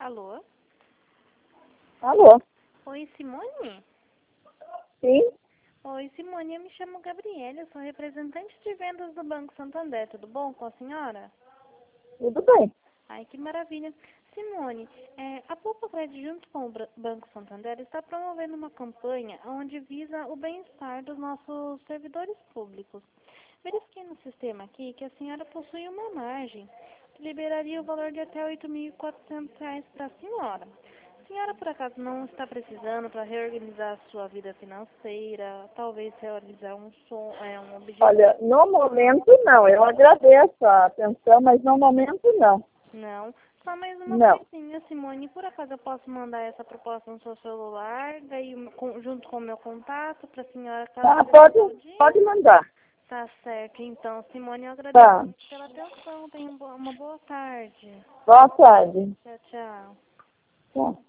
Alô? Alô? Oi, Simone? Sim? Oi, Simone, eu me chamo Gabriela, eu sou representante de vendas do Banco Santander, tudo bom com a senhora? Tudo bem. Ai, que maravilha. Simone, a Poupa Crédito junto com o Banco Santander está promovendo uma campanha onde visa o bem-estar dos nossos servidores públicos. Verifiquei no sistema aqui que a senhora possui uma margem que liberaria o valor de até R$ 8.400 para a senhora. A senhora, por acaso, não está precisando para reorganizar a sua vida financeira, talvez realizar um objetivo? Olha, no momento não. Eu agradeço a atenção, mas no momento não. Não. Só mais uma Não. coisinha, Simone. Por acaso eu posso mandar essa proposta no seu celular, daí junto com o meu contato, para a senhora caso Tá, precise o dia? pode mandar. Tá certo. Então, Simone, eu agradeço Tá. muito pela atenção. Tenha uma boa tarde. Boa tarde. Tchau, tchau. Tchau.